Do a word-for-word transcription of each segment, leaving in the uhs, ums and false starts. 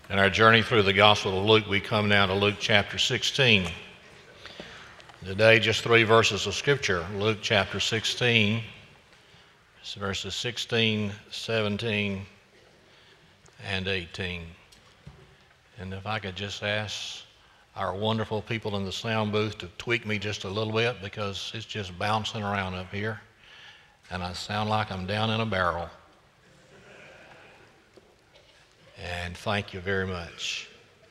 In our journey through the Gospel of Luke, we come now to Luke chapter sixteen. Today, just three verses of Scripture. Luke chapter sixteen, verses sixteen, seventeen, and eighteen. And if I could just ask our wonderful people in the sound booth to tweak me just a little bit, because it's just bouncing around up here, and I sound like I'm down in a barrel. And thank you very much.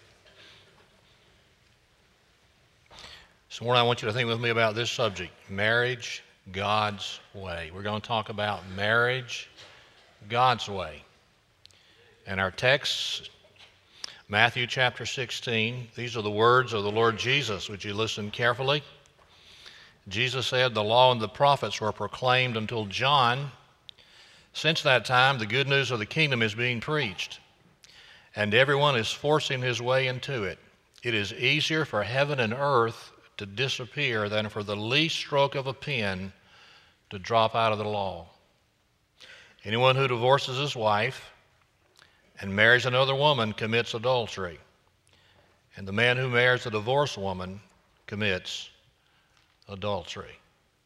So, I want you to think with me about this subject, marriage, God's way. We're going to talk about marriage, God's way. And our text, Matthew chapter sixteen, these are the words of the Lord Jesus. Would you listen carefully? Jesus said, "The law and the prophets were proclaimed until John. Since that time, the good news of the kingdom is being preached, and everyone is forcing his way into it. It is easier for heaven and earth to disappear than for the least stroke of a pen to drop out of the law. Anyone who divorces his wife and marries another woman commits adultery, and the man who marries a divorced woman commits adultery."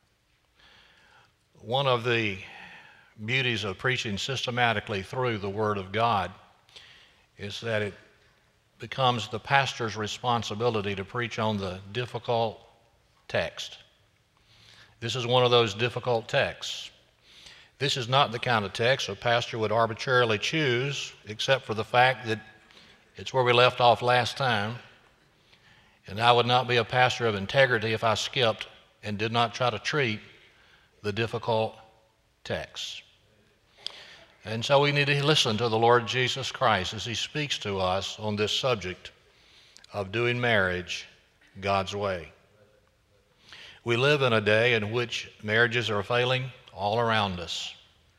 One of the beauties of preaching systematically through the Word of God is that it becomes the pastor's responsibility to preach on the difficult text. This is one of those difficult texts. This is not the kind of text a pastor would arbitrarily choose, except for the fact that it's where we left off last time, and I would not be a pastor of integrity if I skipped and did not try to treat the difficult text. And so we need to listen to the Lord Jesus Christ as he speaks to us on this subject of doing marriage God's way. We live in a day in which marriages are failing all around us.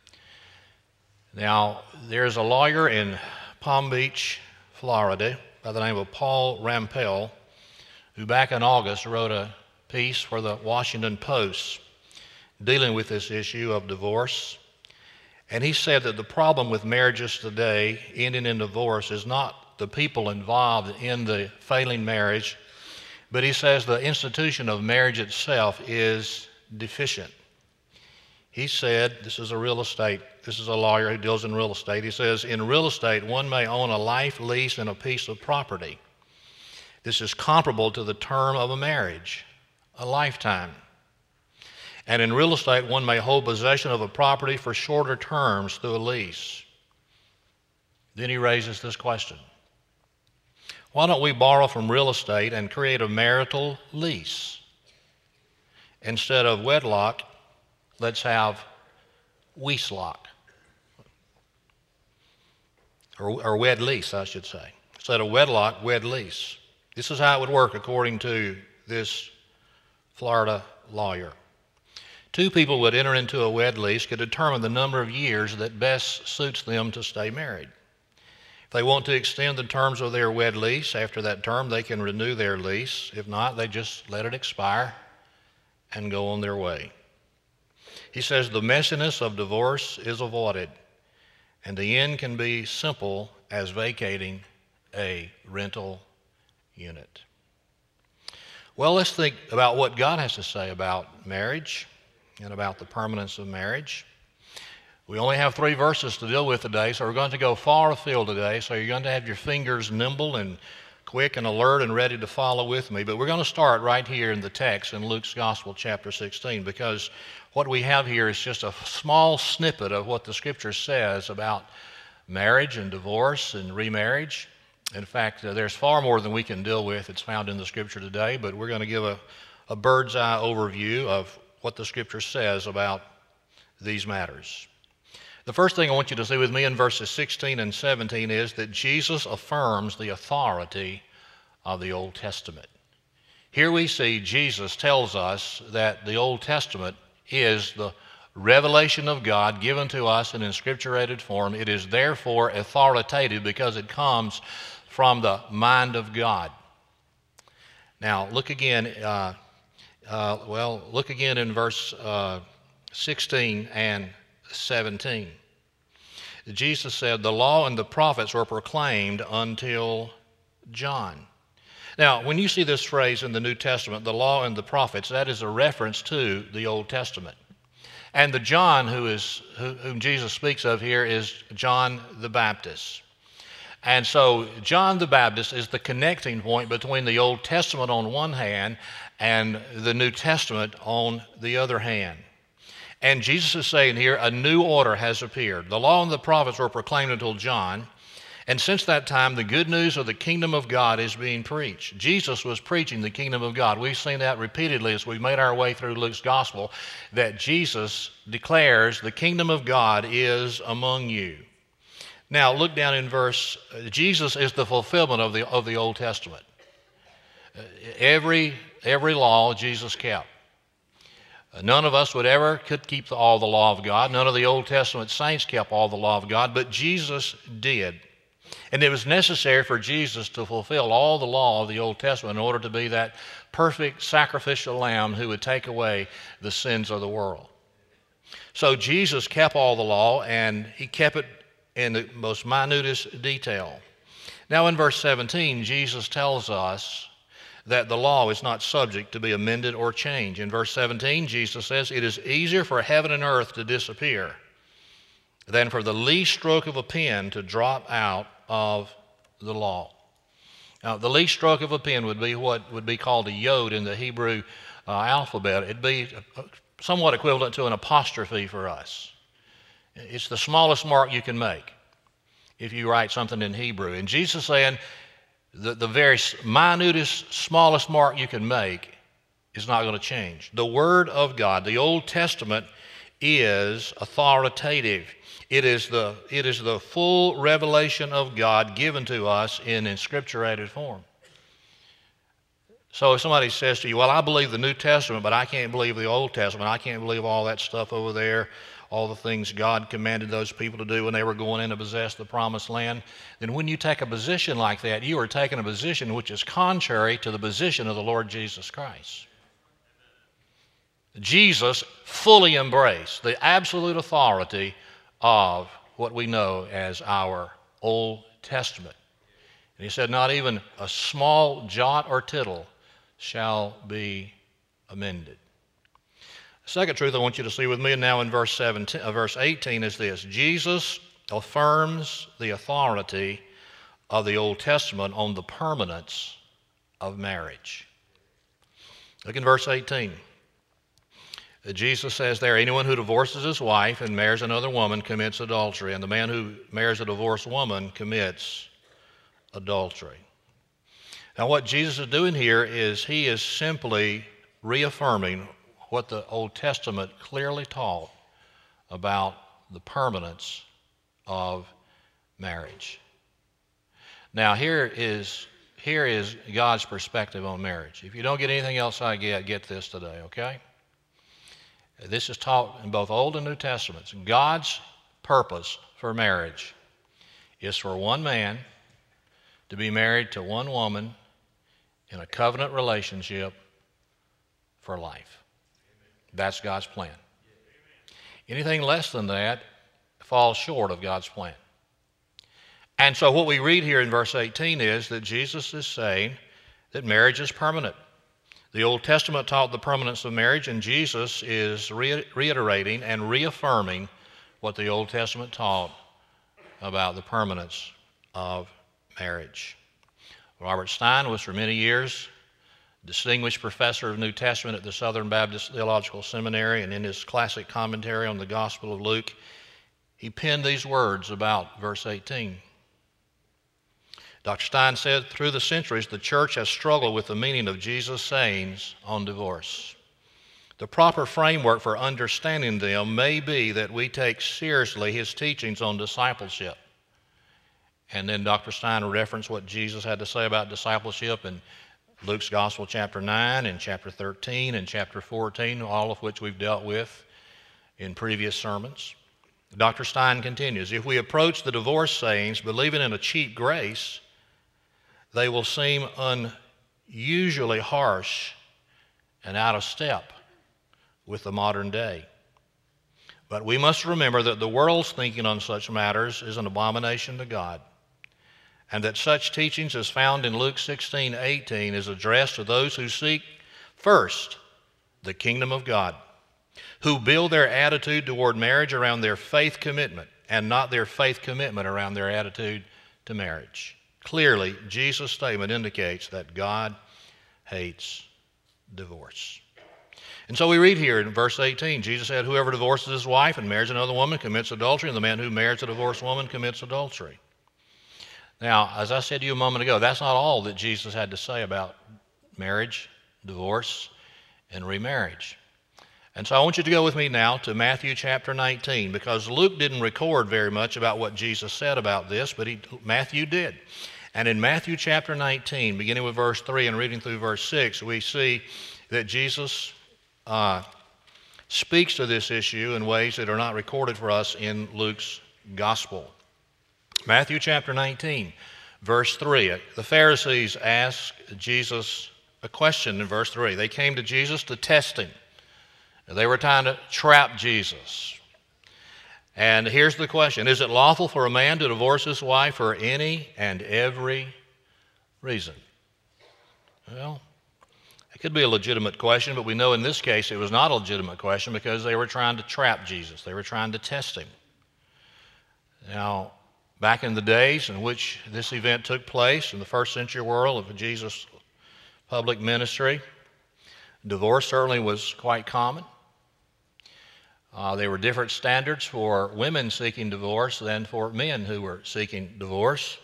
Now, there's a lawyer in Palm Beach, Florida, by the name of Paul Rampell, who back in August wrote a piece for the Washington Post dealing with this issue of divorce. And he said that the problem with marriages today ending in divorce is not the people involved in the failing marriage, but he says the institution of marriage itself is deficient. He said, this is a real estate, this is a lawyer who deals in real estate. He says, in real estate, one may own a life lease and a piece of property. This is comparable to the term of a marriage, a lifetime. And in real estate, one may hold possession of a property for shorter terms through a lease. Then he raises this question: why don't we borrow from real estate and create a marital lease? Instead of wedlock, let's have weeslock. Or, or wed lease, I should say. Instead of wedlock, wed lease. This is how it would work according to this Florida lawyer. Two people would enter into a wed lease, could determine the number of years that best suits them to stay married. If they want to extend the terms of their wed lease, after that term they can renew their lease. If not, they just let it expire and go on their way. He says the messiness of divorce is avoided, and the end can be simple as vacating a rental unit. Well, let's think about what God has to say about marriage and about the permanence of marriage. We only have three verses to deal with today, so we're going to go far afield today, so you're going to have your fingers nimble and quick and alert and ready to follow with me. But we're going to start right here in the text in Luke's Gospel, chapter sixteen, because what we have here is just a small snippet of what the Scripture says about marriage and divorce and remarriage. In fact, uh, there's far more than we can deal with. It's found in the Scripture today, but we're going to give a, a bird's eye overview of what the Scripture says about these matters. The first thing I want you to see with me in verses sixteen and seventeen is that Jesus affirms the authority of the Old Testament. Here we see Jesus tells us that the Old Testament is the revelation of God given to us in inscripturated form. It is therefore authoritative because it comes from the mind of God. Now, look again, uh, uh, well, look again in verse uh, sixteen and seventeen. Jesus said, the law and the prophets were proclaimed until John. Now, when you see this phrase in the New Testament, the law and the prophets, that is a reference to the Old Testament. And the John who is, who, whom Jesus speaks of here is John the Baptist. And so John the Baptist is the connecting point between the Old Testament on one hand and the New Testament on the other hand. And Jesus is saying here, a new order has appeared. The law and the prophets were proclaimed until John. And since that time, the good news of the kingdom of God is being preached. Jesus was preaching the kingdom of God. We've seen that repeatedly as we've made our way through Luke's gospel, that Jesus declares the kingdom of God is among you. Now, look down in verse, uh, Jesus is the fulfillment of the, of the Old Testament. Uh, every, every law Jesus kept. Uh, none of us would ever could keep the, all the law of God. None of the Old Testament saints kept all the law of God, but Jesus did. And it was necessary for Jesus to fulfill all the law of the Old Testament in order to be that perfect sacrificial lamb who would take away the sins of the world. So Jesus kept all the law, and he kept it in the most minutest detail. Now in verse seventeen, Jesus tells us that the law is not subject to be amended or changed. In verse seventeen, Jesus says, it is easier for heaven and earth to disappear than for the least stroke of a pen to drop out of the law. Now, the least stroke of a pen would be what would be called a yod in the Hebrew uh, alphabet. It'd be somewhat equivalent to an apostrophe for us. It's the smallest mark you can make if you write something in Hebrew. And Jesus is saying the, the very minutest, smallest mark you can make is not going to change. The Word of God, the Old Testament, is authoritative. It is the, it is the full revelation of God given to us in inscripturated form. So if somebody says to you, well, I believe the New Testament, but I can't believe the Old Testament. I can't believe all that stuff over there, all the things God commanded those people to do when they were going in to possess the promised land. Then when you take a position like that, you are taking a position which is contrary to the position of the Lord Jesus Christ. Jesus fully embraced the absolute authority of what we know as our Old Testament. And he said, not even a small jot or tittle shall be amended. The second truth I want you to see with me now in verse seventeen, uh, verse eighteen is this. Jesus affirms the authority of the Old Testament on the permanence of marriage. Look in verse eighteen. Jesus says there, anyone who divorces his wife and marries another woman commits adultery, and the man who marries a divorced woman commits adultery. Now what Jesus is doing here is he is simply reaffirming what the Old Testament clearly taught about the permanence of marriage. Now here is, here is God's perspective on marriage. If you don't get anything else I get, get this today, okay? This is taught in both Old and New Testaments. God's purpose for marriage is for one man to be married to one woman in a covenant relationship for life. That's God's plan. Anything less than that falls short of God's plan. And so what we read here in verse eighteen is that Jesus is saying that marriage is permanent. The Old Testament taught the permanence of marriage, and Jesus is re- reiterating and reaffirming what the Old Testament taught about the permanence of marriage. Robert Stein was for many years distinguished professor of New Testament at the Southern Baptist Theological Seminary, and in his classic commentary on the Gospel of Luke, he penned these words about verse eighteen. Doctor Stein said, through the centuries, the church has struggled with the meaning of Jesus' sayings on divorce. The proper framework for understanding them may be that we take seriously his teachings on discipleship. And then Doctor Stein referenced what Jesus had to say about discipleship in Luke's Gospel, chapter nine, and chapter thirteen, and chapter fourteen, all of which we've dealt with in previous sermons. Doctor Stein continues, if we approach the divorce sayings believing in a cheap grace, they will seem unusually harsh and out of step with the modern day. But we must remember that the world's thinking on such matters is an abomination to God, and that such teachings as found in Luke sixteen eighteen is addressed to those who seek first the kingdom of God, who build their attitude toward marriage around their faith commitment and not their faith commitment around their attitude to marriage. Clearly, Jesus' statement indicates that God hates divorce. And so we read here in verse eighteen, Jesus said, whoever divorces his wife and marries another woman commits adultery, and the man who marries a divorced woman commits adultery. Now, as I said to you a moment ago, that's not all that Jesus had to say about marriage, divorce, and remarriage. And so I want you to go with me now to Matthew chapter nineteen, because Luke didn't record very much about what Jesus said about this, but he, Matthew did. And in Matthew chapter nineteen, beginning with verse three and reading through verse six, we see that Jesus uh, speaks to this issue in ways that are not recorded for us in Luke's gospel. Matthew chapter nineteen, verse three. The Pharisees asked Jesus a question in verse three. They came to Jesus to test him. They were trying to trap Jesus. And here's the question. Is it lawful for a man to divorce his wife for any and every reason? Well, it could be a legitimate question, but we know in this case it was not a legitimate question because they were trying to trap Jesus. They were trying to test him. Now, back in the days in which this event took place, in the first century world of Jesus' public ministry, divorce certainly was quite common. Uh, there were different standards for women seeking divorce than for men who were seeking divorce.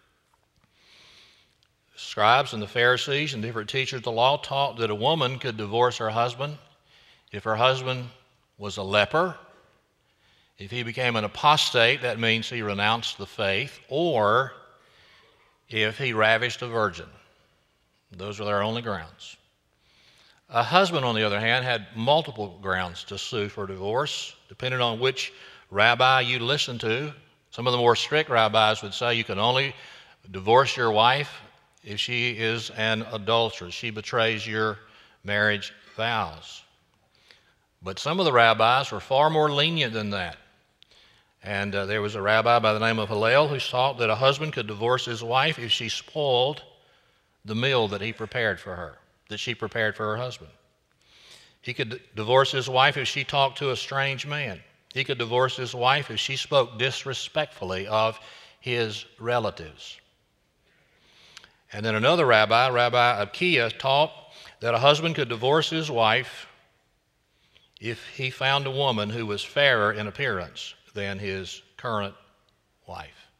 Scribes and the Pharisees and different teachers of the law taught that a woman could divorce her husband if her husband was a leper, if he became an apostate, that means he renounced the faith, or if he ravished a virgin. Those were their only grounds. A husband, on the other hand, had multiple grounds to sue for divorce, depending on which rabbi you listen to. Some of the more strict rabbis would say you can only divorce your wife if she is an adulteress. She betrays your marriage vows. But some of the rabbis were far more lenient than that. And uh, there was a rabbi by the name of Hillel who taught that a husband could divorce his wife if she spoiled the meal that he prepared for her, that she prepared for her husband. He could d- divorce his wife if she talked to a strange man. He could divorce his wife if she spoke disrespectfully of his relatives. And then another rabbi, Rabbi Akiah, taught that a husband could divorce his wife if he found a woman who was fairer in appearance than his current wife.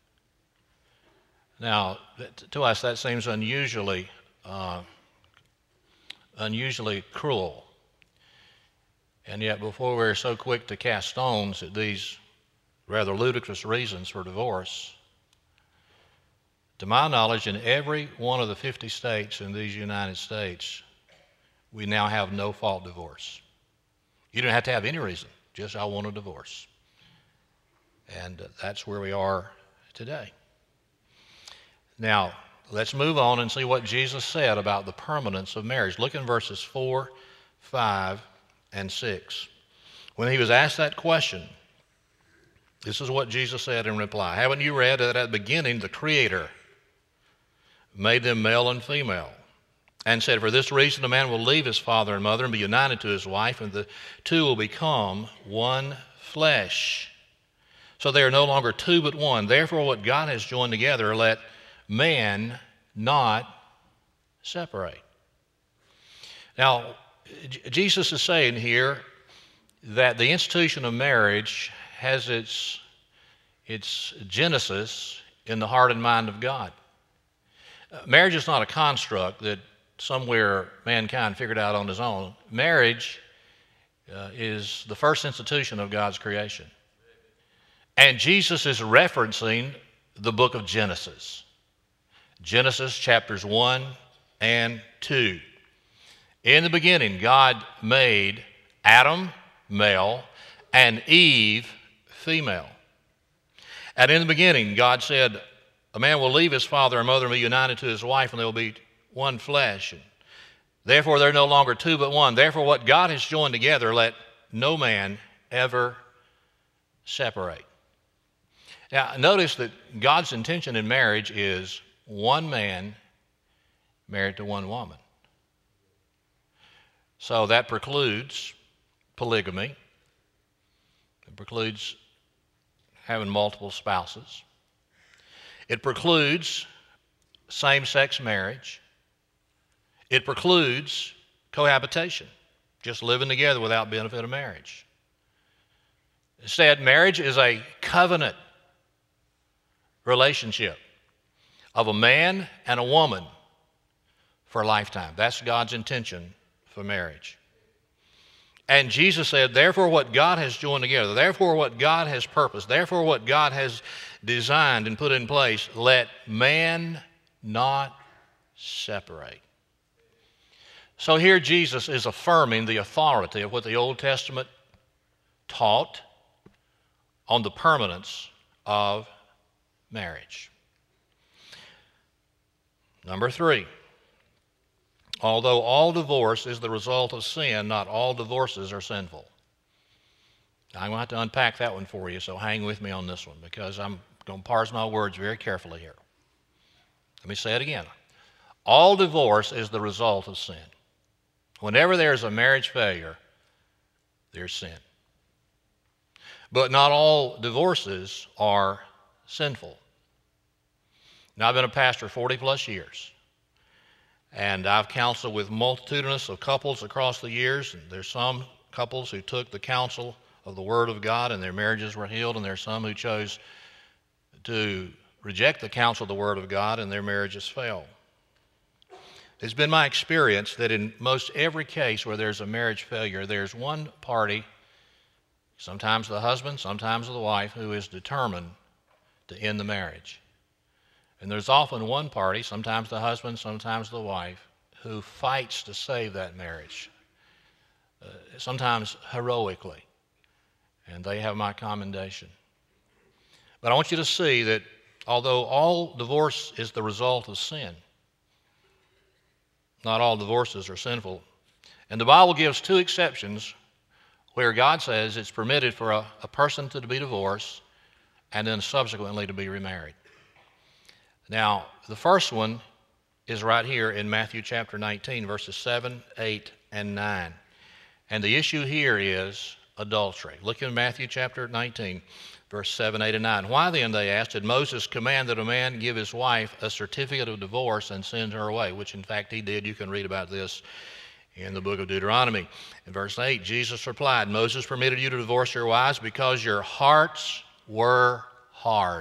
Now, to us, that seems unusually uh, unusually cruel. And yet, before we're so quick to cast stones at these rather ludicrous reasons for divorce, to my knowledge, in every one of the fifty states in these United States, we now have no-fault divorce. You don't have to have any reason, just I want a divorce. And that's where we are today. Now, let's move on and see what Jesus said about the permanence of marriage. Look in verses four, five, and six. When he was asked that question, this is what Jesus said in reply. Haven't you read that at the beginning the Creator made them male and female, and said, for this reason a man will leave his father and mother and be united to his wife, and the two will become one flesh. So they are no longer two but one. Therefore what God has joined together, let man not separate. Now, Jesus is saying here that the institution of marriage has its, its genesis in the heart and mind of God. Uh, marriage is not a construct that somewhere mankind figured out on his own. Marriage uh, is the first institution of God's creation. And Jesus is referencing the book of Genesis. Genesis chapters one and two. In the beginning, God made Adam male and Eve female. And in the beginning, God said, a man will leave his father and mother and be united to his wife, and they will be one flesh. And therefore, they're no longer two but one. Therefore, what God has joined together, let no man ever separate. Now, notice that God's intention in marriage is one man married to one woman. So that precludes polygamy. It precludes having multiple spouses. It precludes same-sex marriage. It precludes cohabitation, just living together without benefit of marriage. Instead, marriage is a covenant relationship of a man and a woman for a lifetime. That's God's intention for marriage. And Jesus said, therefore what God has joined together, therefore what God has purposed, therefore what God has designed and put in place, let man not separate. So here Jesus is affirming the authority of what the Old Testament taught on the permanence of marriage. Number three, although all divorce is the result of sin, not all divorces are sinful. I'm going to have to unpack that one for you, so hang with me on this one because I'm going to parse my words very carefully here. Let me say it again. All divorce is the result of sin. Whenever there's a marriage failure, there's sin. But not all divorces are sinful. Now, I've been a pastor forty plus years, and I've counseled with multitudinous of couples across the years, and there's some couples who took the counsel of the Word of God and their marriages were healed, and there's some who chose to reject the counsel of the Word of God and their marriages failed. It's been my experience that in most every case where there's a marriage failure, there's one party, sometimes the husband, sometimes the wife, who is determined to end the marriage. And there's often one party, sometimes the husband, sometimes the wife, who fights to save that marriage, uh, sometimes heroically. And they have my commendation. But I want you to see that although all divorce is the result of sin, not all divorces are sinful. And the Bible gives two exceptions where God says it's permitted for a, a person to be divorced and then subsequently to be remarried. Now, the first one is right here in Matthew chapter nineteen, verses seven, eight, and nine. And the issue here is adultery. Look in Matthew chapter nineteen, verse seven, eight, and nine. Why then, they asked, did Moses command that a man give his wife a certificate of divorce and send her away? Which, in fact, he did. You can read about this in the book of Deuteronomy. In verse eight, Jesus replied, Moses permitted you to divorce your wives because your hearts were hard.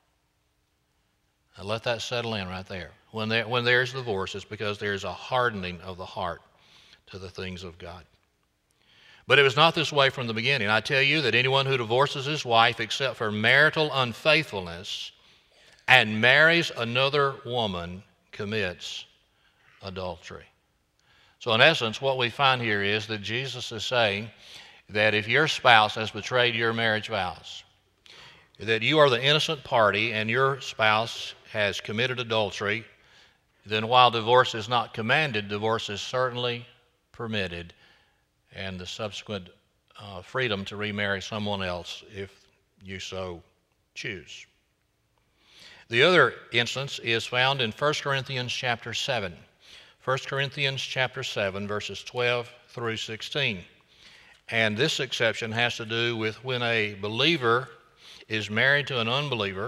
Now let that settle in right there. When, there, when there's divorce, it's because there's a hardening of the heart to the things of God. But it was not this way from the beginning. I tell you that anyone who divorces his wife except for marital unfaithfulness and marries another woman commits adultery. So in essence, what we find here is that Jesus is saying that if your spouse has betrayed your marriage vows, that you are the innocent party and your spouse has committed adultery, then while divorce is not commanded, divorce is certainly permitted, and the subsequent uh, freedom to remarry someone else if you so choose. The other instance is found in First Corinthians chapter seven. First Corinthians chapter seven, verses twelve through sixteen. And this exception has to do with when a believer is married to an unbeliever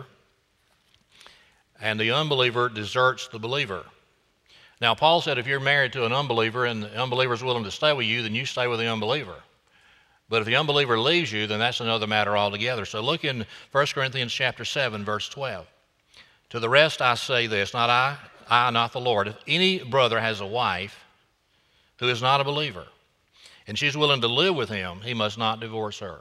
and the unbeliever deserts the believer. Now, Paul said if you're married to an unbeliever and the unbeliever is willing to stay with you, then you stay with the unbeliever. But if the unbeliever leaves you, then that's another matter altogether. So look in First Corinthians chapter seven, verse twelve. To the rest I say this, not I, I, not the Lord. If any brother has a wife who is not a believer, and she's willing to live with him, he must not divorce her.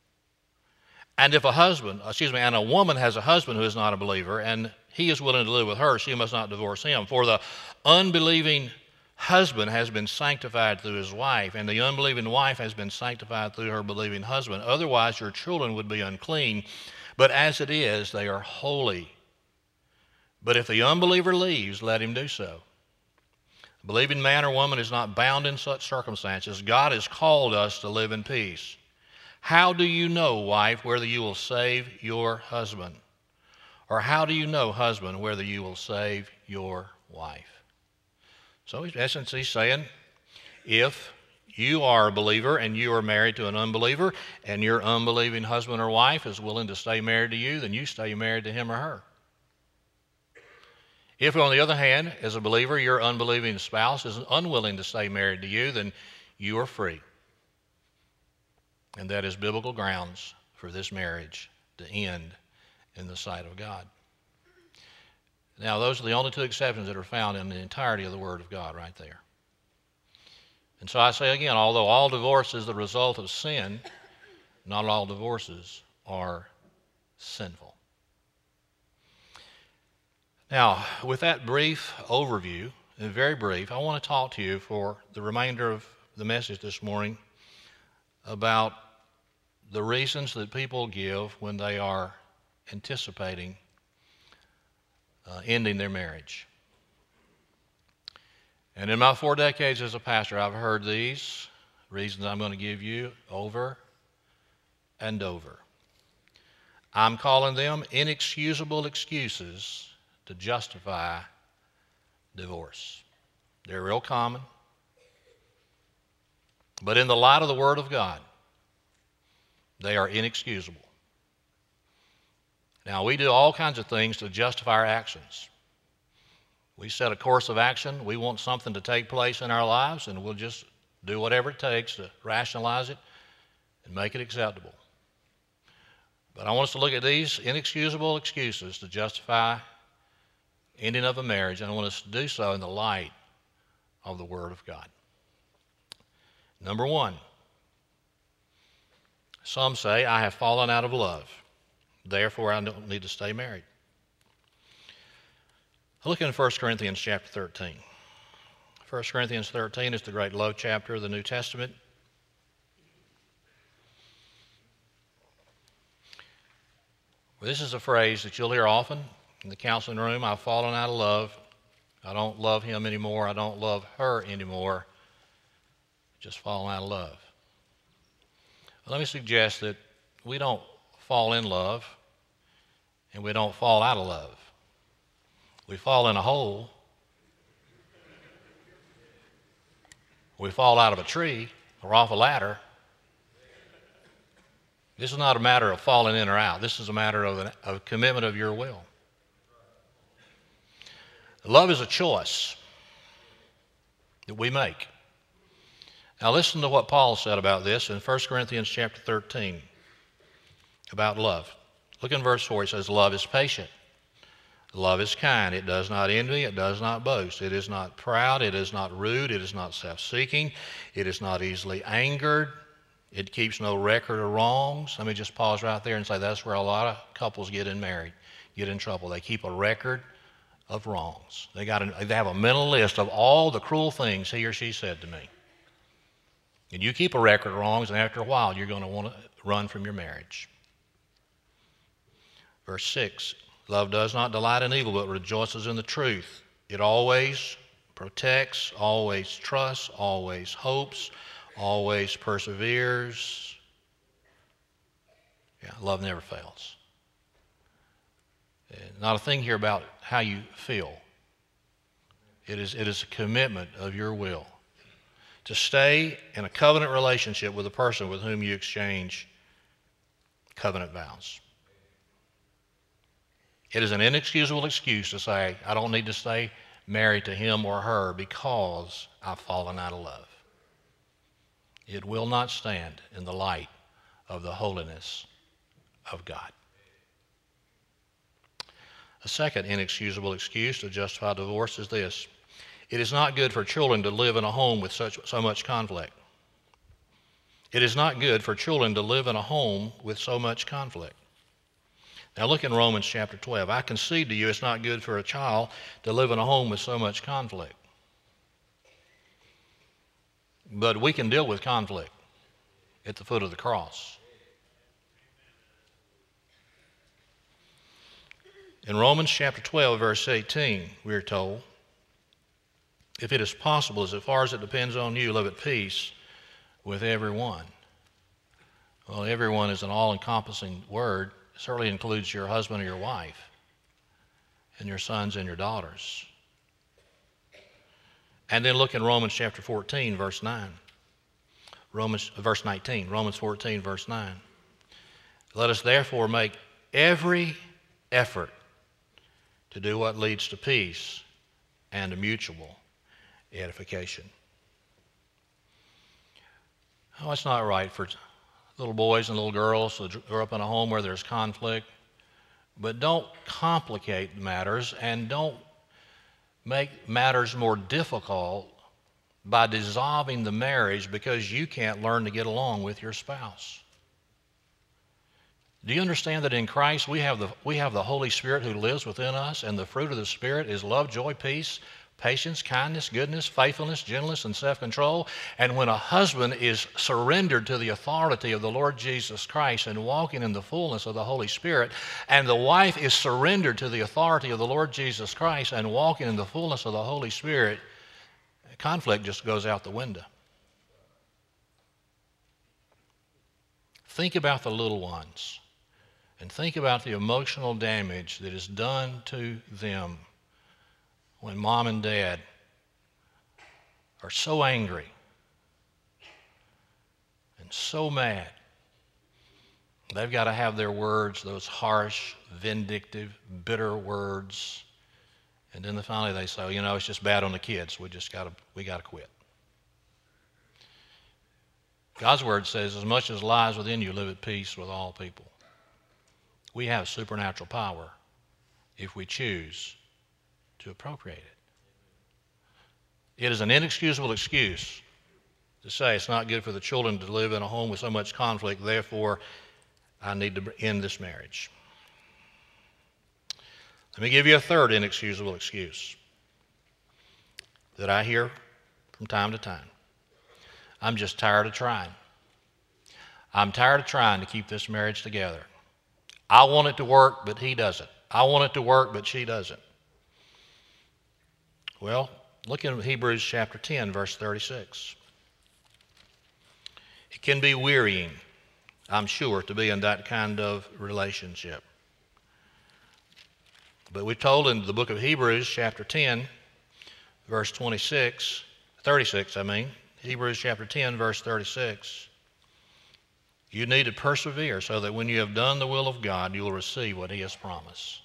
And if a husband, excuse me, and a woman has a husband who is not a believer, and he is willing to live with her, she must not divorce him. For the unbelieving husband has been sanctified through his wife, and the unbelieving wife has been sanctified through her believing husband. Otherwise, your children would be unclean, but as it is, they are holy. But if the unbeliever leaves, let him do so. A believing man or woman is not bound in such circumstances. God has called us to live in peace. How do you know, wife, whether you will save your husband? Or how do you know, husband, whether you will save your wife? So in essence, he's saying, if you are a believer and you are married to an unbeliever, and your unbelieving husband or wife is willing to stay married to you, then you stay married to him or her. If, on the other hand, as a believer, your unbelieving spouse is unwilling to stay married to you, then you are free. And that is biblical grounds for this marriage to end in the sight of God. Now, those are the only two exceptions that are found in the entirety of the Word of God right there. And so I say again, although all divorce is the result of sin, not all divorces are sinful. Now, with that brief overview, and very brief, I want to talk to you for the remainder of the message this morning about the reasons that people give when they are anticipating uh, ending their marriage. And in my four decades as a pastor, I've heard these reasons I'm going to give you over and over. I'm calling them inexcusable excuses to justify divorce. They're real common. But in the light of the Word of God, they are inexcusable. Now, we do all kinds of things to justify our actions. We set a course of action. We want something to take place in our lives, and we'll just do whatever it takes to rationalize it and make it acceptable. But I want us to look at these inexcusable excuses to justify ending of a marriage, and I want us to do so in the light of the Word of God. Number one, some say, I have fallen out of love, therefore I don't need to stay married. Look in First Corinthians chapter thirteen. First Corinthians thirteen is the great love chapter of the New Testament. Well, this is a phrase that you'll hear often in the counseling room. I've fallen out of love. I don't love him anymore. I don't love her anymore. Just fallen out of love. Well, let me suggest that we don't fall in love and we don't fall out of love. We fall in a hole. We fall out of a tree or off a ladder. This is not a matter of falling in or out. This is a matter of a of commitment of your will. Love is a choice that we make. Now listen to what Paul said about this in First Corinthians chapter thirteen about love. Look in verse four. He says, love is patient. Love is kind. It does not envy. It does not boast. It is not proud. It is not rude. It is not self-seeking. It is not easily angered. It keeps no record of wrongs. Let me just pause right there and say that's where a lot of couples get in married, get in trouble. They keep a record of wrongs. They got a, they have a mental list of all the cruel things he or she said to me. And you keep a record of wrongs, and after a while, you're going to want to run from your marriage. Verse six, love does not delight in evil, but rejoices in the truth. It always protects, always trusts, always hopes, always perseveres. Yeah, love never fails. Not a thing here about how you feel. It is, it is a commitment of your will to stay in a covenant relationship with a person with whom you exchange covenant vows. It is an inexcusable excuse to say, I don't need to stay married to him or her because I've fallen out of love. It will not stand in the light of the holiness of God. A second inexcusable excuse to justify divorce is this. It is not good for children to live in a home with such, so much conflict. It is not good for children to live in a home with so much conflict. Now look in Romans chapter twelve. I concede to you it's not good for a child to live in a home with so much conflict. But we can deal with conflict at the foot of the cross. In Romans chapter twelve, verse eighteen, we are told, if it is possible, as far as it depends on you, live at peace with everyone. Well, everyone is an all-encompassing word. It certainly includes your husband or your wife, and your sons and your daughters. And then look in Romans chapter fourteen, verse nine. Romans, verse nineteen, Romans fourteen, verse nine. Let us therefore make every effort to do what leads to peace and to mutual edification. Oh, it's not right for little boys and little girls to grow up in a home where there's conflict, but don't complicate matters and don't make matters more difficult by dissolving the marriage because you can't learn to get along with your spouse. Do you understand that in Christ we have the we have the Holy Spirit who lives within us, and the fruit of the Spirit is love, joy, peace, patience, kindness, goodness, faithfulness, gentleness, and self-control? And when a husband is surrendered to the authority of the Lord Jesus Christ and walking in the fullness of the Holy Spirit, and the wife is surrendered to the authority of the Lord Jesus Christ and walking in the fullness of the Holy Spirit, conflict just goes out the window. Think about the little ones, and think about the emotional damage that is done to them when mom and dad are so angry and so mad. They've got to have their words, those harsh, vindictive, bitter words. And then finally they say, you know, it's just bad on the kids. We just got to, we got to quit. God's word says, as much as lies within you, live at peace with all people. We have supernatural power if we choose to appropriate it. It is an inexcusable excuse to say it's not good for the children to live in a home with so much conflict, therefore I need to end this marriage. Let me give you a third inexcusable excuse that I hear from time to time. I'm just tired of trying. I'm tired of trying to keep this marriage together. I want it to work, but he doesn't. I want it to work, but she doesn't. Well, look in Hebrews chapter ten, verse thirty-six. It can be wearying, I'm sure, to be in that kind of relationship. But we're told in the book of Hebrews chapter ten, verse twenty-six, thirty-six, I mean, Hebrews chapter ten, verse thirty-six, you need to persevere so that when you have done the will of God, you will receive what he has promised.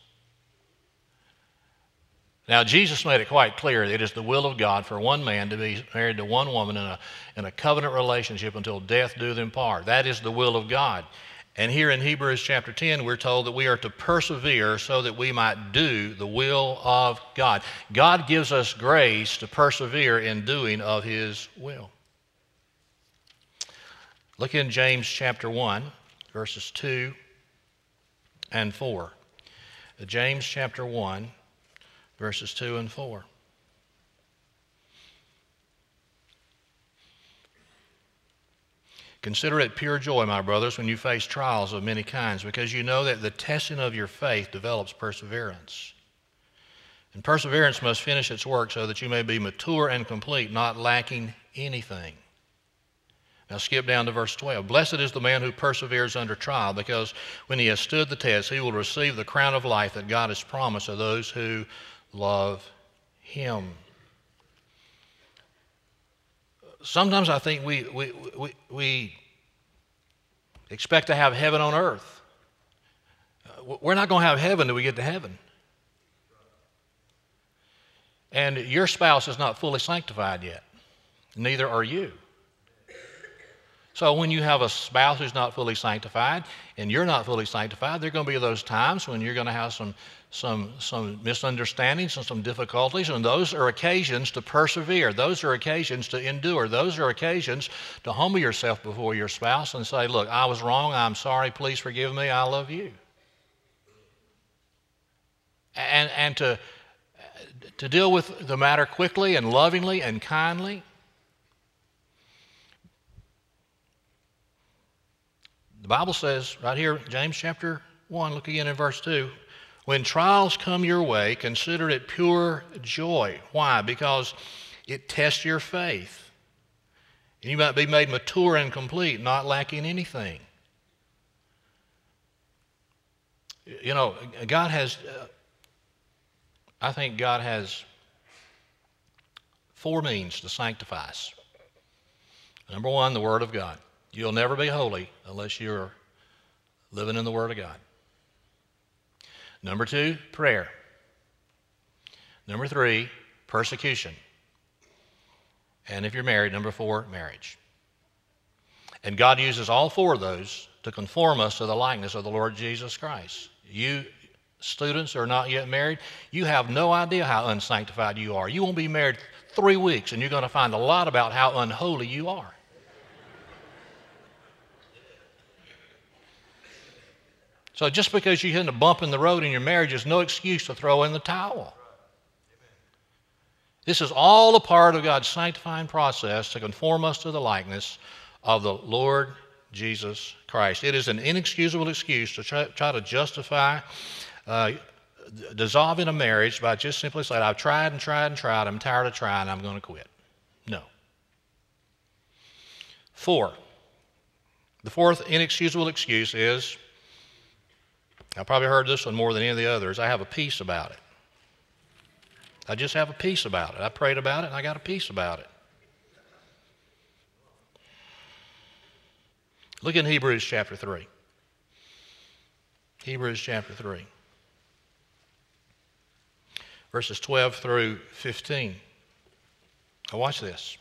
Now, Jesus made it quite clear that it is the will of God for one man to be married to one woman in a, in a covenant relationship until death do them part. That is the will of God. And here in Hebrews chapter ten, we're told that we are to persevere so that we might do the will of God. God gives us grace to persevere in doing of his will. Look in James chapter one, verses two and four. James chapter one, verses two and four. Consider it pure joy, my brothers, when you face trials of many kinds, because you know that the testing of your faith develops perseverance. And perseverance must finish its work so that you may be mature and complete, not lacking anything. Now skip down to verse twelve. Blessed is the man who perseveres under trial, because when he has stood the test, he will receive the crown of life that God has promised to those who love him. Sometimes I think we, we, we, we expect to have heaven on earth. We're not going to have heaven till we get to heaven. And your spouse is not fully sanctified yet. Neither are you. So when you have a spouse who's not fully sanctified and you're not fully sanctified, there are going to be those times when you're going to have some, some, some misunderstandings and some difficulties, and those are occasions to persevere. Those are occasions to endure. Those are occasions to humble yourself before your spouse and say, look, I was wrong. I'm sorry. Please forgive me. I love you. And, and to, to deal with the matter quickly and lovingly and kindly. The Bible says right here, James chapter one, look again in verse two, when trials come your way, consider it pure joy. Why? Because it tests your faith. And you might be made mature and complete, not lacking anything. You know, God has, uh, I think God has four means to sanctify us. Number one, the Word of God. You'll never be holy unless you're living in the Word of God. Number two, prayer. Number three, persecution. And if you're married, number four, marriage. And God uses all four of those to conform us to the likeness of the Lord Jesus Christ. You students who are not yet married, you have no idea how unsanctified you are. You won't be married three weeks and you're going to find a lot about how unholy you are. So just because you hit a bump in the road in your marriage is no excuse to throw in the towel. This is all a part of God's sanctifying process to conform us to the likeness of the Lord Jesus Christ. It is an inexcusable excuse to try, try to justify uh, dissolving a marriage by just simply saying, I've tried and tried and tried, I'm tired of trying, I'm going to quit. No. Four, the fourth inexcusable excuse is, I probably heard this one more than any of the others, I have a peace about it. I just have a peace about it. I prayed about it and I got a peace about it. Look in Hebrews chapter three. Hebrews chapter three. Verses twelve through fifteen. Now watch this.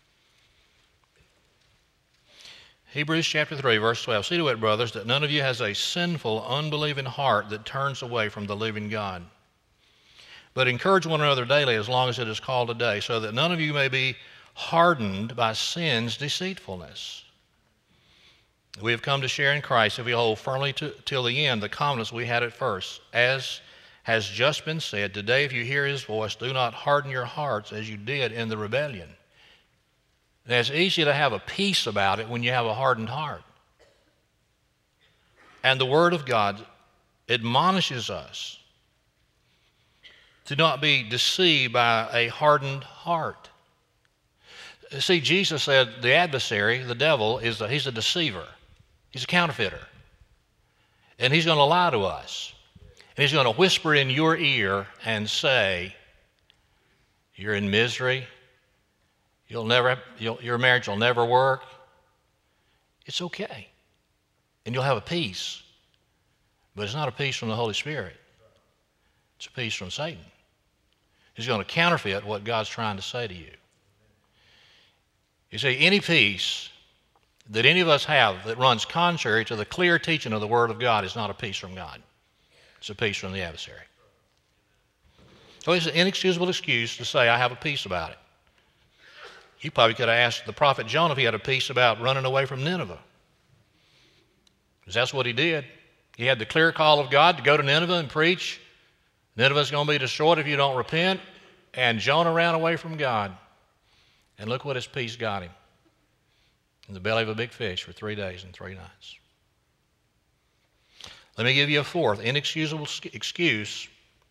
Hebrews chapter three, verse twelve. See to it, brothers, that none of you has a sinful, unbelieving heart that turns away from the living God. But encourage one another daily as long as it is called today, so that none of you may be hardened by sin's deceitfulness. We have come to share in Christ if we hold firmly to, till the end the confidence we had at first. As has just been said, today if you hear his voice, do not harden your hearts as you did in the rebellion. And it's easy to have a peace about it when you have a hardened heart. And the Word of God admonishes us to not be deceived by a hardened heart. See, Jesus said the adversary, the devil, is a, he's a deceiver. He's a counterfeiter. And he's going to lie to us. And he's going to whisper in your ear and say, you're in misery. You'll never, you'll, your marriage will never work. It's okay. And you'll have a peace. But it's not a peace from the Holy Spirit. It's a peace from Satan. He's going to counterfeit what God's trying to say to you. You see, any peace that any of us have that runs contrary to the clear teaching of the Word of God is not a peace from God. It's a peace from the adversary. So it's an inexcusable excuse to say, I have a peace about it. You probably could have asked the prophet Jonah if he had a peace about running away from Nineveh. Because that's what he did. He had the clear call of God to go to Nineveh and preach. Nineveh's going to be destroyed if you don't repent. And Jonah ran away from God. And look what his peace got him. In the belly of a big fish for three days and three nights. Let me give you a fourth inexcusable excuse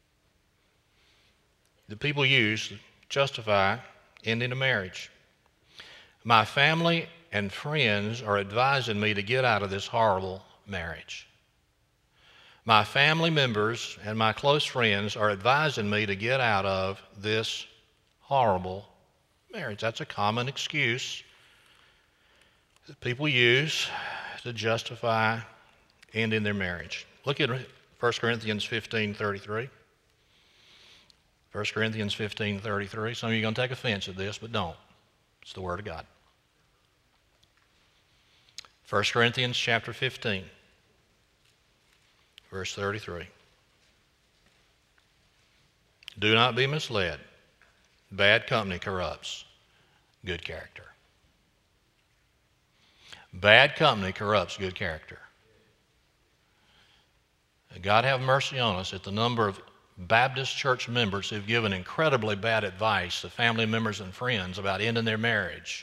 that people use to justify ending a marriage. My family and friends are advising me to get out of this horrible marriage. My family members and my close friends are advising me to get out of this horrible marriage. That's a common excuse that people use to justify ending their marriage. Look at First Corinthians fifteen thirty-three. First Corinthians fifteen thirty-three. Some of you are going to take offense at this, but don't. It's the Word of God. First Corinthians chapter fifteen, verse thirty-three. Do not be misled. Bad company corrupts good character. Bad company corrupts good character. God have mercy on us at the number of Baptist church members who've given incredibly bad advice to family members and friends about ending their marriage.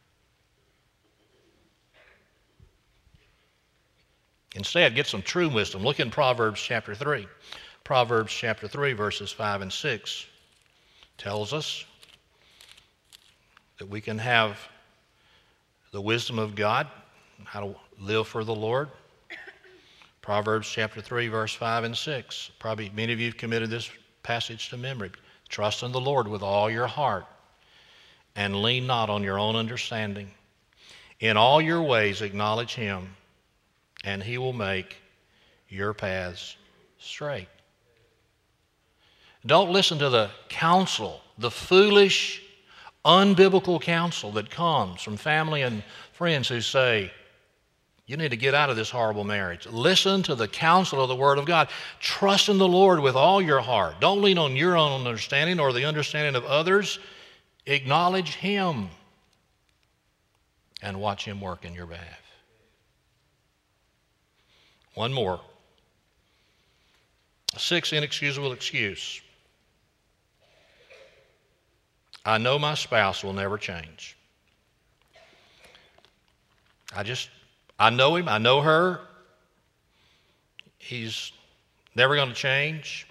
Instead, get some true wisdom. Look in Proverbs chapter three. Proverbs chapter three, verses five and six tells us that we can have the wisdom of God, how to live for the Lord. Proverbs chapter three, verse five and six. Probably many of you have committed this passage to memory. Trust in the Lord with all your heart and lean not on your own understanding. In all your ways acknowledge him, and he will make your paths straight. Don't listen to the counsel, the foolish, unbiblical counsel that comes from family and friends who say, you need to get out of this horrible marriage. Listen to the counsel of the Word of God. Trust in the Lord with all your heart. Don't lean on your own understanding or the understanding of others. Acknowledge him and watch him work in your behalf. One more. Sixth inexcusable excuse. I know my spouse will never change. I just, I know him, I know her. He's never going to change.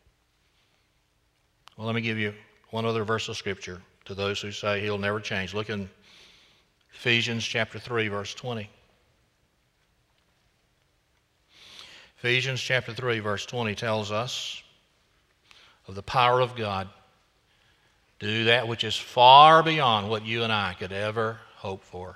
Well, let me give you one other verse of Scripture to those who say he'll never change. Look in Ephesians chapter three, verse twenty. Ephesians chapter three, verse twenty tells us of the power of God to do that which is far beyond what you and I could ever hope for.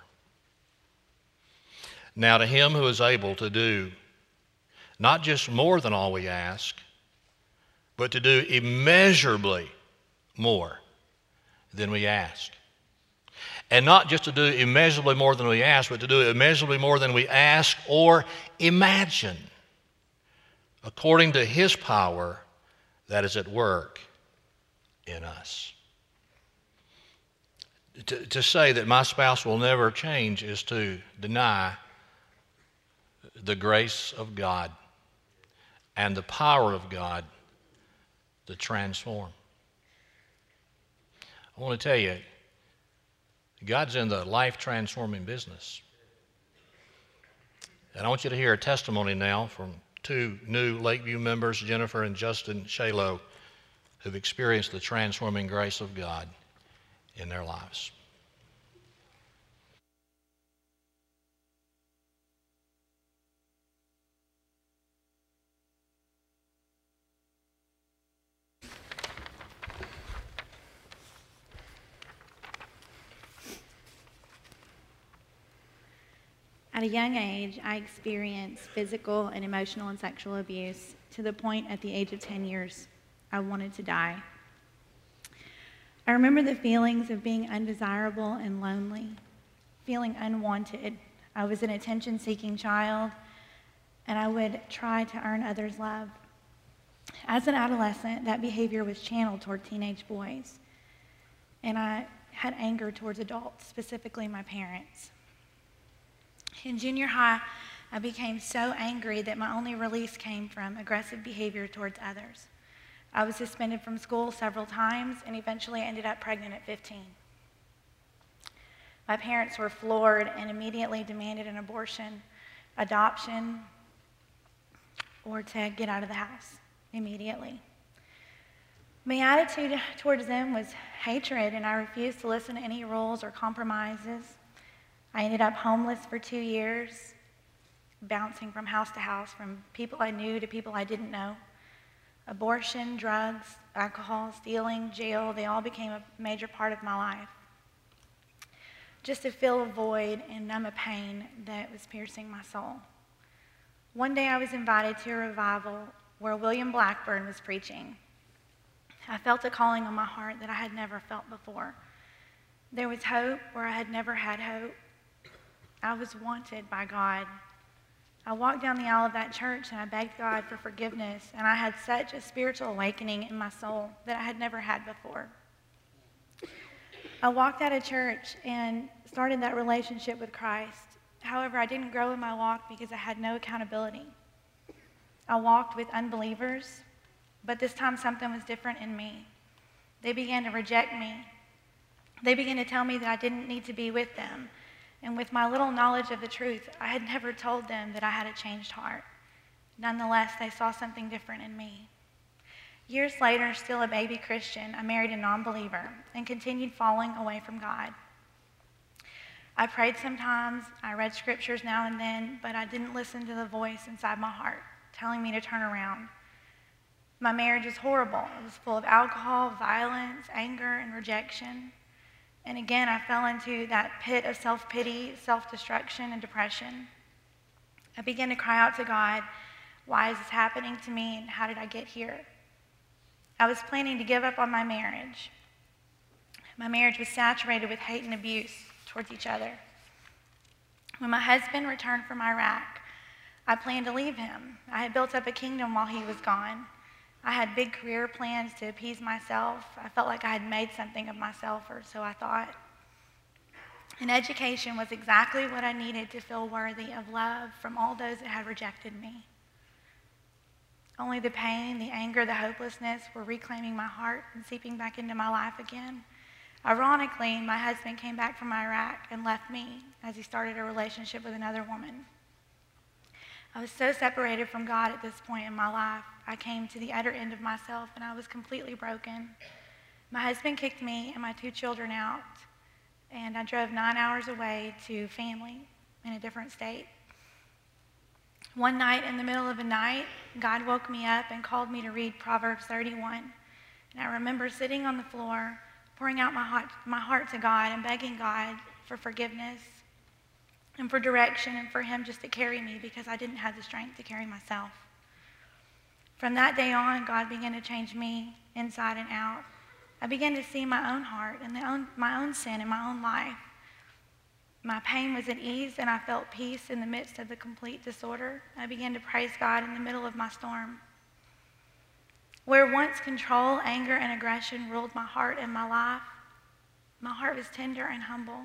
Now to him who is able to do not just more than all we ask, but to do immeasurably more than we ask. And not just to do immeasurably more than we ask, but to do immeasurably more than we ask or imagine, according to his power that is at work in us. To, to say that my spouse will never change is to deny the grace of God and the power of God to transform. I want to tell you, God's in the life-transforming business. And I want you to hear a testimony now from two new Lakeview members, Jennifer and Justin Shalo, who've experienced the transforming grace of God in their lives. At a young age, I experienced physical and emotional and sexual abuse to the point at the age of ten years, I wanted to die. I remember the feelings of being undesirable and lonely, feeling unwanted. I was an attention-seeking child, and I would try to earn others' love. As an adolescent, that behavior was channeled toward teenage boys, and I had anger towards adults, specifically my parents. In junior high, I became so angry that my only release came from aggressive behavior towards others. I was suspended from school several times and eventually ended up pregnant at fifteen. My parents were floored and immediately demanded an abortion, adoption, or to get out of the house immediately. My attitude towards them was hatred, and I refused to listen to any rules or compromises. I ended up homeless for two years, bouncing from house to house, from people I knew to people I didn't know. Abortion, drugs, alcohol, stealing, jail, they all became a major part of my life. Just to fill a void and numb a pain that was piercing my soul. One day I was invited to a revival where William Blackburn was preaching. I felt a calling on my heart that I had never felt before. There was hope where I had never had hope. I was wanted by God. I walked down the aisle of that church and I begged God for forgiveness, and I had such a spiritual awakening in my soul that I had never had before. I walked out of church and started that relationship with Christ. However, I didn't grow in my walk because I had no accountability. I walked with unbelievers, but this time something was different in me. They began to reject me. They began to tell me that I didn't need to be with them. And with my little knowledge of the truth, I had never told them that I had a changed heart. Nonetheless, they saw something different in me. Years later, still a baby Christian, I married a non-believer and continued falling away from God. I prayed sometimes, I read scriptures now and then, but I didn't listen to the voice inside my heart telling me to turn around. My marriage was horrible. It was full of alcohol, violence, anger, and rejection. And again, I fell into that pit of self-pity, self-destruction, and depression. I began to cry out to God, why is this happening to me, and how did I get here? I was planning to give up on my marriage. My marriage was saturated with hate and abuse towards each other. When my husband returned from Iraq, I planned to leave him. I had built up a kingdom while he was gone. I had big career plans to appease myself. I felt like I had made something of myself, or so I thought. And education was exactly what I needed to feel worthy of love from all those that had rejected me. Only the pain, the anger, the hopelessness were reclaiming my heart and seeping back into my life again. Ironically, my husband came back from Iraq and left me as he started a relationship with another woman. I was so separated from God at this point in my life. I came to the utter end of myself, and I was completely broken. My husband kicked me and my two children out, and I drove nine hours away to family in a different state. One night, in the middle of the night, God woke me up and called me to read Proverbs thirty-one. And I remember sitting on the floor, pouring out my heart, my heart to God and begging God for forgiveness and for direction and for him just to carry me, because I didn't have the strength to carry myself. From that day on, God began to change me inside and out. I began to see my own heart and the own, my own sin in my own life. My pain was at ease, and I felt peace in the midst of the complete disorder. I began to praise God in the middle of my storm. Where once control, anger, and aggression ruled my heart and my life, my heart was tender and humble.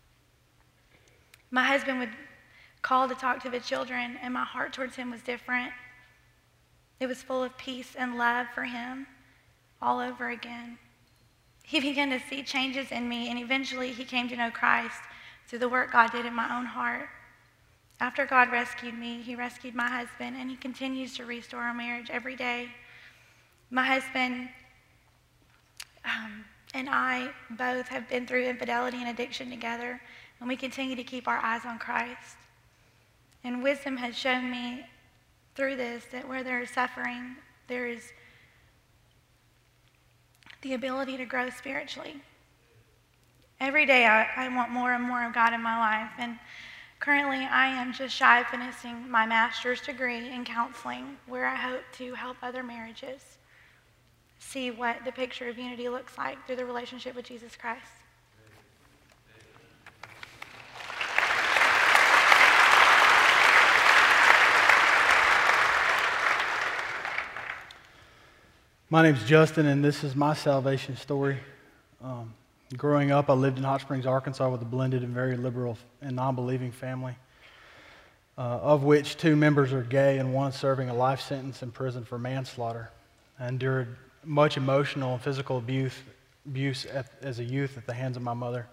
My husband would call to talk to the children, and my heart towards him was different. It was full of peace and love for him all over again. He began to see changes in me, and eventually he came to know Christ through the work God did in my own heart. After God rescued me, he rescued my husband, and he continues to restore our marriage every day. My husband um, and I both have been through infidelity and addiction together, and we continue to keep our eyes on Christ. And wisdom has shown me through this that where there is suffering, there is the ability to grow spiritually. Every day I, I want more and more of God in my life, and currently I am just shy of finishing my master's degree in counseling, where I hope to help other marriages see what the picture of unity looks like through the relationship with Jesus Christ. My name's Justin, and this is my salvation story. Um, growing up, I lived in Hot Springs, Arkansas with a blended and very liberal and non-believing family, uh, of which two members are gay and one is serving a life sentence in prison for manslaughter. I endured much emotional and physical abuse, abuse at, as a youth at the hands of my mother.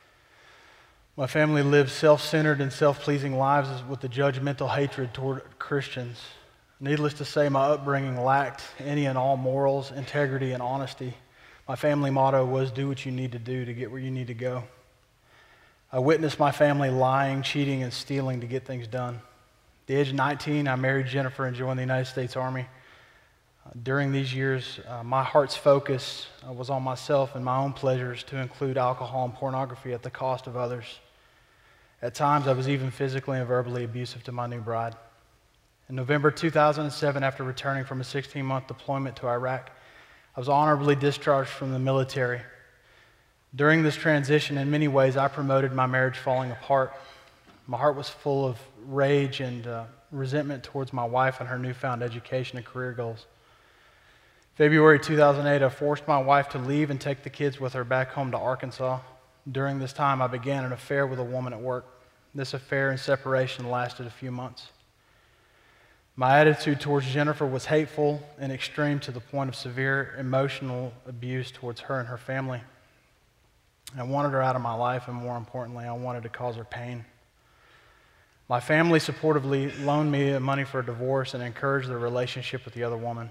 My family lived self-centered and self-pleasing lives with a judgmental hatred toward Christians. Needless to say, my upbringing lacked any and all morals, integrity, and honesty. My family motto was, do what you need to do to get where you need to go. I witnessed my family lying, cheating, and stealing to get things done. At the age of nineteen, I married Jennifer and joined the United States Army. Uh, during these years, uh, my heart's focus uh, was on myself and my own pleasures, to include alcohol and pornography at the cost of others. At times, I was even physically and verbally abusive to my new bride. In November two thousand seven, after returning from a sixteen-month deployment to Iraq, I was honorably discharged from the military. During this transition, in many ways, I promoted my marriage falling apart. My heart was full of rage and uh, resentment towards my wife and her newfound education and career goals. February two thousand eight, I forced my wife to leave and take the kids with her back home to Arkansas. During this time, I began an affair with a woman at work. This affair and separation lasted a few months. My attitude towards Jennifer was hateful and extreme, to the point of severe emotional abuse towards her and her family. I wanted her out of my life, and more importantly, I wanted to cause her pain. My family supportively loaned me money for a divorce and encouraged the relationship with the other woman.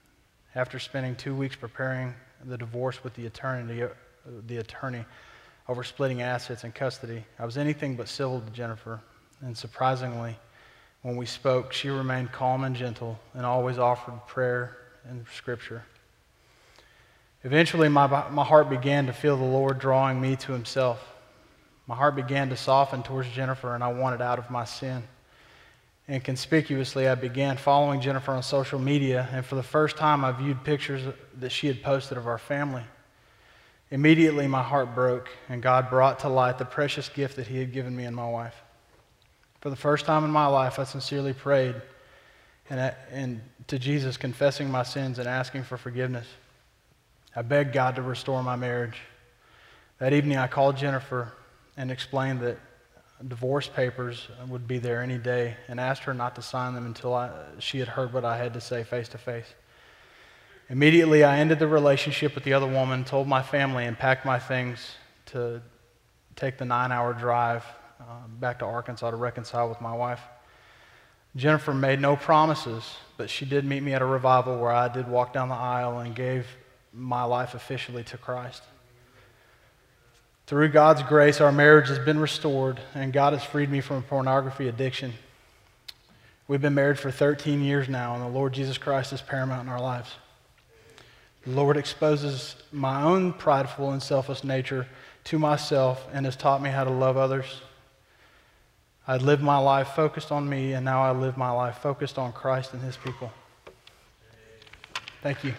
After spending two weeks preparing the divorce with the attorney, the attorney, over splitting assets and custody. I was anything but civil to Jennifer, and surprisingly, when we spoke, she remained calm and gentle and always offered prayer and scripture. Eventually, my, my heart began to feel the Lord drawing me to himself. My heart began to soften towards Jennifer, and I wanted out of my sin. And conspicuously, I began following Jennifer on social media, and for the first time, I viewed pictures that she had posted of our family. Immediately, my heart broke, and God brought to light the precious gift that he had given me in my wife. For the first time in my life, I sincerely prayed and, and to Jesus, confessing my sins and asking for forgiveness. I begged God to restore my marriage. That evening, I called Jennifer and explained that divorce papers would be there any day and asked her not to sign them until I, she had heard what I had to say face to face. Immediately, I ended the relationship with the other woman, told my family, and packed my things to take the nine-hour drive uh, back to Arkansas to reconcile with my wife. Jennifer made no promises, but she did meet me at a revival where I did walk down the aisle and gave my life officially to Christ. Through God's grace, our marriage has been restored, and God has freed me from a pornography addiction. We've been married for thirteen years now, and the Lord Jesus Christ is paramount in our lives. The Lord exposes my own prideful and selfish nature to myself and has taught me how to love others. I lived my life focused on me, and now I live my life focused on Christ and his people. Thank you.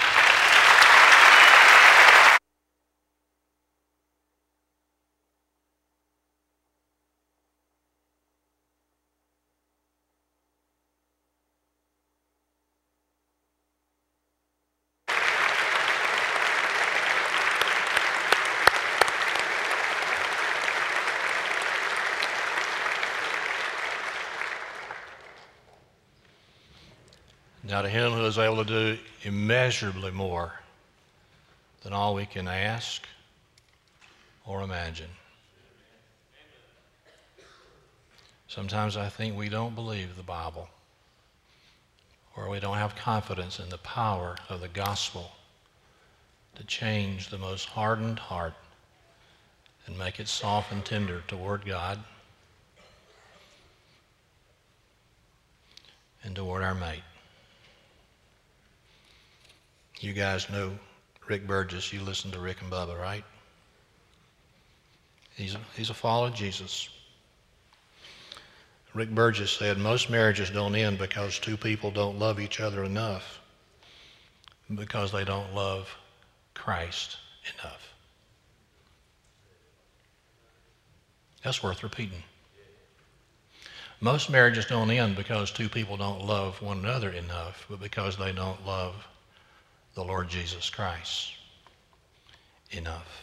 Now to him who is able to do immeasurably more than all we can ask or imagine. Sometimes I think we don't believe the Bible, or we don't have confidence in the power of the gospel to change the most hardened heart and make it soft and tender toward God and toward our mate. You guys know Rick Burgess. You listen to Rick and Bubba, right? He's a, he's a follower of Jesus. Rick Burgess said, most marriages don't end because two people don't love each other enough, because they don't love Christ enough. That's worth repeating. Most marriages don't end because two people don't love one another enough, but because they don't love the Lord Jesus Christ enough.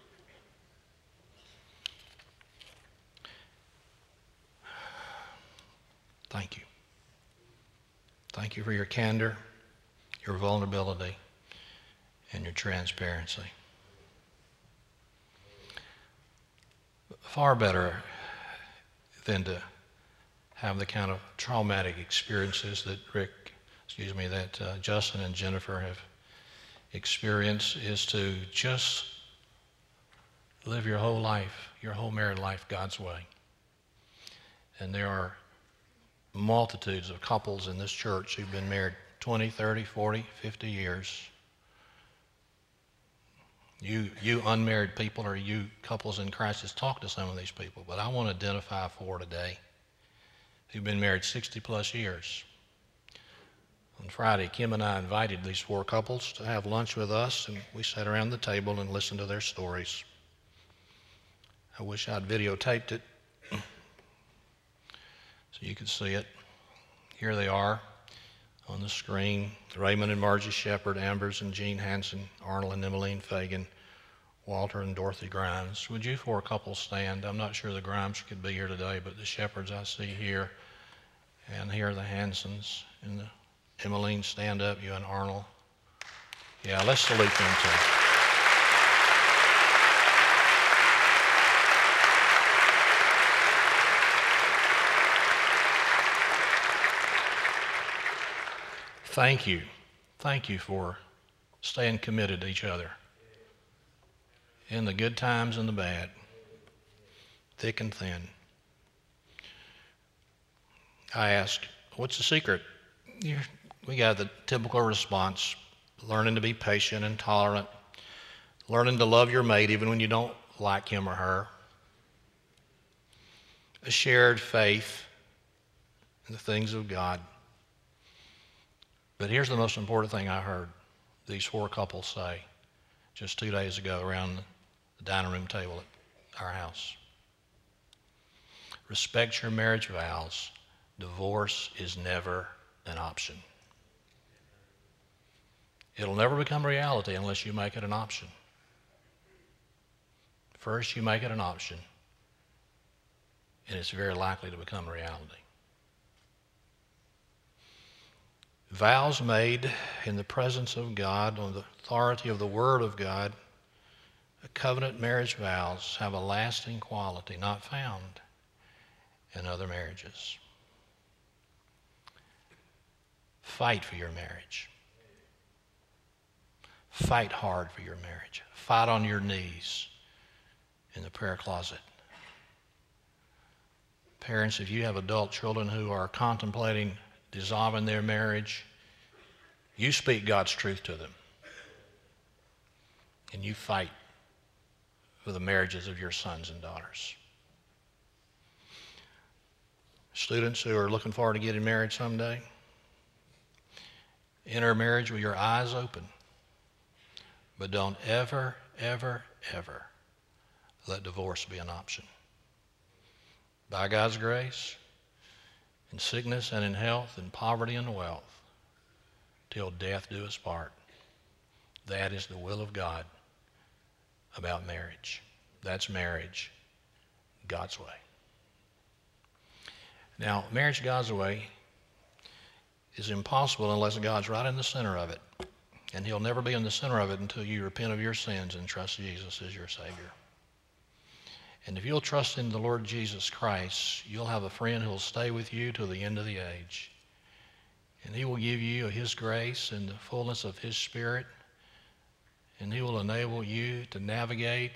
Thank you. Thank you for your candor, your vulnerability, and your transparency. Far better than to have the kind of traumatic experiences that Rick, excuse me, that uh, Justin and Jennifer have experienced is to just live your whole life, your whole married life God's way. And there are multitudes of couples in this church who've been married twenty, thirty, forty, fifty years. You, you unmarried people, or you couples in Christ, just talk to some of these people. But I want to identify four today who've been married sixty plus years. On Friday, Kim and I invited these four couples to have lunch with us, and we sat around the table and listened to their stories. I wish I'd videotaped it so you could see it. Here they are on the screen. Raymond and Margie Shepard, Ambers and Jean Hansen, Arnold and Emmeline Fagan, Walter and Dorothy Grimes. Would you four couples stand? I'm not sure the Grimes could be here today, but the Shepards I see here, and here are the Hansens and the Emmeline, stand up, you and Arnold. Yeah, let's salute them too. Thank you. Thank you for staying committed to each other in the good times and the bad, thick and thin. I ask, what's the secret? You're, we got the typical response, learning to be patient and tolerant, learning to love your mate even when you don't like him or her, a shared faith in the things of God. But here's the most important thing I heard these four couples say just two days ago around the dining room table at our house. Respect your marriage vows. Divorce is never an option. It'll never become reality unless you make it an option. First, you make it an option, and it's very likely to become reality. Vows made in the presence of God, on the authority of the Word of God, covenant marriage vows have a lasting quality not found in other marriages. Fight for your marriage. Fight hard for your marriage. Fight on your knees in the prayer closet. Parents, if you have adult children who are contemplating dissolving their marriage, you speak God's truth to them. And you fight for the marriages of your sons and daughters. Students who are looking forward to getting married someday, enter marriage with your eyes open. But don't ever, ever, ever let divorce be an option. By God's grace, in sickness and in health, in poverty and wealth, till death do us part. That is the will of God about marriage. That's marriage God's way. Now, marriage God's way is impossible unless God's right in the center of it. And he'll never be in the center of it until you repent of your sins and trust Jesus as your Savior. And if you'll trust in the Lord Jesus Christ, you'll have a friend who will stay with you till the end of the age. And he will give you his grace and the fullness of his Spirit. And he will enable you to navigate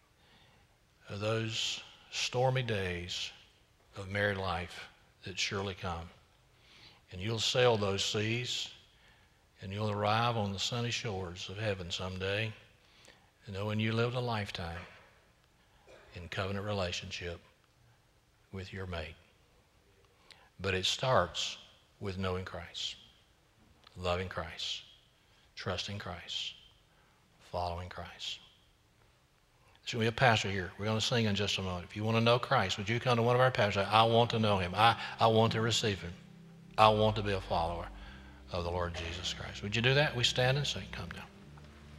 those stormy days of married life that surely come. And you'll sail those seas, and you'll arrive on the sunny shores of heaven someday, knowing you lived a lifetime in covenant relationship with your mate. But it starts with knowing Christ, loving Christ, trusting Christ, following Christ. There's going to be a pastor here. We're going to sing in just a moment. If you want to know Christ, would you come to one of our pastors and say, I want to know him. I, I want to receive him. I want to be a follower of the Lord Jesus Christ. Would you do that? We stand and sing. Come down.